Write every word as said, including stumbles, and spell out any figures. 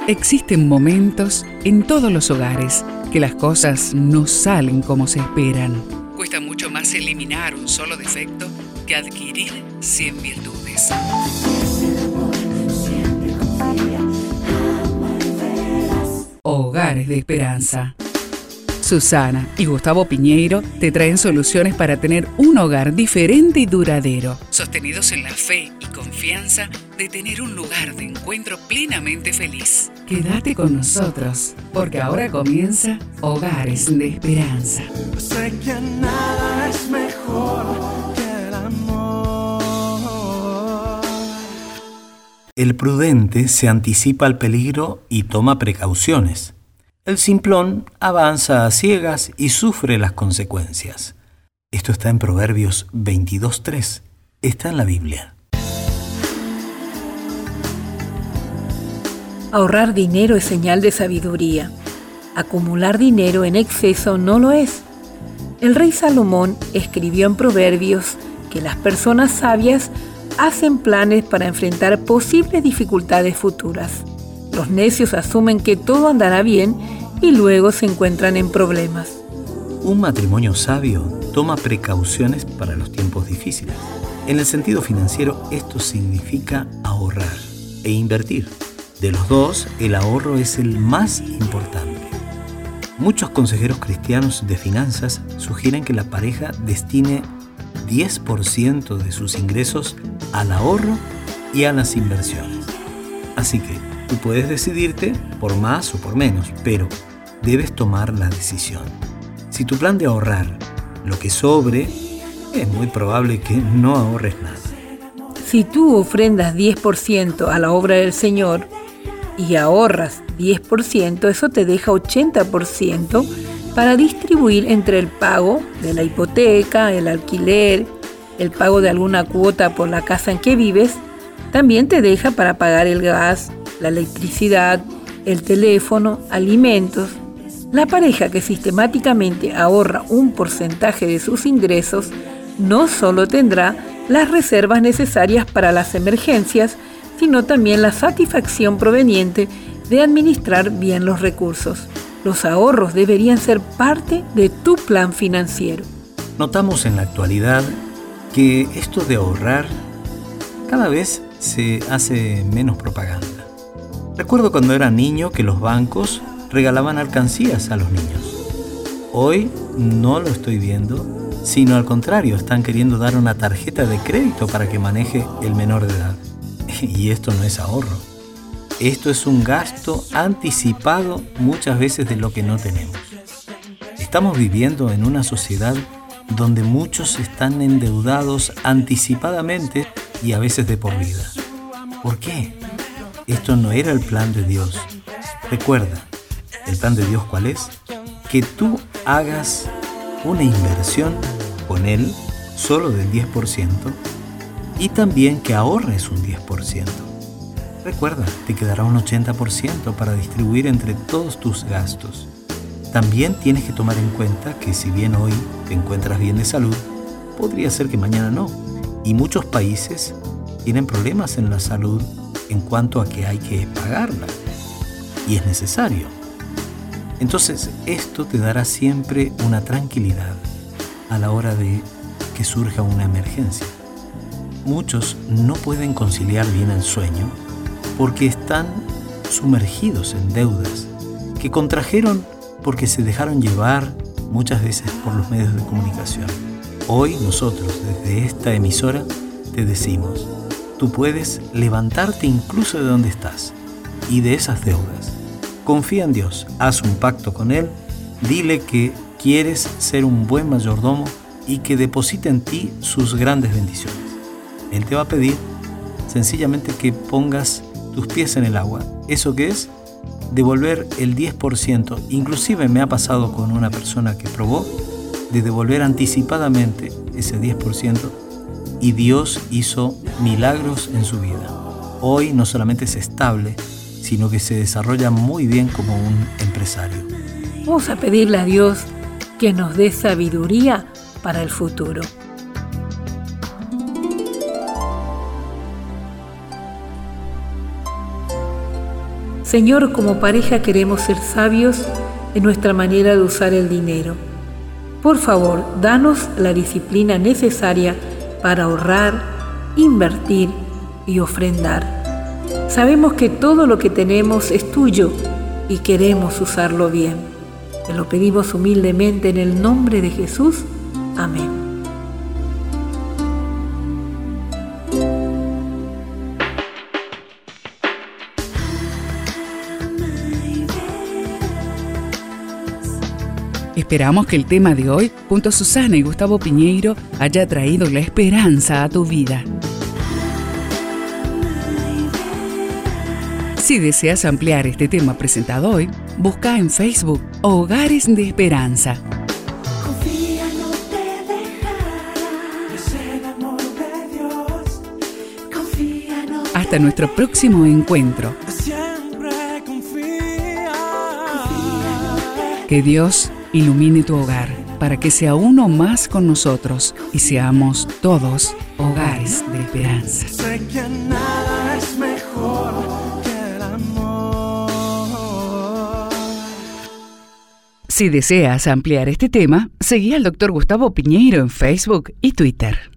Existen momentos en todos los hogares que las cosas no salen como se esperan. Cuesta mucho más eliminar un solo defecto que adquirir cien virtudes. Hogares de Esperanza. Susana y Gustavo Piñeiro te traen soluciones para tener un hogar diferente y duradero, sostenidos en la fe y confianza de tener un lugar de encuentro plenamente feliz. Quédate con nosotros, porque ahora comienza Hogares de Esperanza. Sé que nada es mejor que el amor. El prudente se anticipa al peligro y toma precauciones. El simplón avanza a ciegas y sufre las consecuencias. Esto está en Proverbios veintidós tres. Está en la Biblia. Ahorrar dinero es señal de sabiduría. Acumular dinero en exceso no lo es. El rey Salomón escribió en Proverbios que las personas sabias hacen planes para enfrentar posibles dificultades futuras. Los necios asumen que todo andará bien y luego se encuentran en problemas. Un matrimonio sabio toma precauciones para los tiempos difíciles. En el sentido financiero, esto significa ahorrar e invertir. De los dos, el ahorro es el más importante. Muchos consejeros cristianos de finanzas sugieren que la pareja destine diez por ciento de sus ingresos al ahorro y a las inversiones. Así que tú puedes decidirte por más o por menos, pero debes tomar la decisión. Si tu plan de ahorrar lo que sobre, es muy probable que no ahorres nada. Si tú ofrendas diez por ciento a la obra del Señor y ahorras diez por ciento, eso te deja ochenta por ciento para distribuir entre el pago de la hipoteca, el alquiler, el pago de alguna cuota por la casa en que vives. También te deja para pagar el gas, la electricidad, el teléfono, alimentos. La pareja que sistemáticamente ahorra un porcentaje de sus ingresos no solo tendrá las reservas necesarias para las emergencias, sino también la satisfacción proveniente de administrar bien los recursos. Los ahorros deberían ser parte de tu plan financiero. Notamos en la actualidad que esto de ahorrar cada vez se hace menos propaganda. Recuerdo cuando era niño que los bancos regalaban alcancías a los niños. Hoy no lo estoy viendo, sino al contrario, están queriendo dar una tarjeta de crédito para que maneje el menor de edad. Y esto no es ahorro. Esto es un gasto anticipado muchas veces de lo que no tenemos. Estamos viviendo en una sociedad donde muchos están endeudados anticipadamente y a veces de por vida. ¿Por qué? Esto no era el plan de Dios. Recuerda, ¿el plan de Dios cuál es? Que tú hagas una inversión con Él solo del diez por ciento y también que ahorres un diez por ciento. Recuerda, te quedará un ochenta por ciento para distribuir entre todos tus gastos. También tienes que tomar en cuenta que si bien hoy te encuentras bien de salud, podría ser que mañana no. Y muchos países tienen problemas en la salud en cuanto a que hay que pagarla. Y es necesario. Entonces, esto te dará siempre una tranquilidad a la hora de que surja una emergencia. Muchos no pueden conciliar bien el sueño porque están sumergidos en deudas que contrajeron porque se dejaron llevar muchas veces por los medios de comunicación. Hoy nosotros, desde esta emisora, te decimos, tú puedes levantarte incluso de donde estás y de esas deudas. Confía en Dios, haz un pacto con Él, dile que quieres ser un buen mayordomo y que deposite en ti sus grandes bendiciones. Él te va a pedir sencillamente que pongas tus pies en el agua. ¿Eso qué es? Devolver el diez por ciento. Inclusive me ha pasado con una persona que probó de devolver anticipadamente ese diez por ciento y Dios hizo milagros en su vida. Hoy no solamente es estable, sino que se desarrolla muy bien como un empresario. Vamos a pedirle a Dios que nos dé sabiduría para el futuro. Señor, como pareja queremos ser sabios en nuestra manera de usar el dinero. Por favor, danos la disciplina necesaria para ahorrar, invertir y ofrendar. Sabemos que todo lo que tenemos es tuyo y queremos usarlo bien. Te lo pedimos humildemente en el nombre de Jesús. Amén. Esperamos que el tema de hoy, junto a Susana y Gustavo Piñeiro, haya traído la esperanza a tu vida. Si deseas ampliar este tema presentado hoy, busca en Facebook Hogares de Esperanza. Confía, no te dejará. Es el amor de Dios. Confía, no te Hasta nuestro próximo encuentro. siempre confía. Que Dios ilumine tu hogar para que sea uno más con nosotros y seamos todos hogares de esperanza. Sé que nada es mejor que el amor. Si deseas ampliar este tema, seguí al doctor Gustavo Piñeiro en Facebook y Twitter.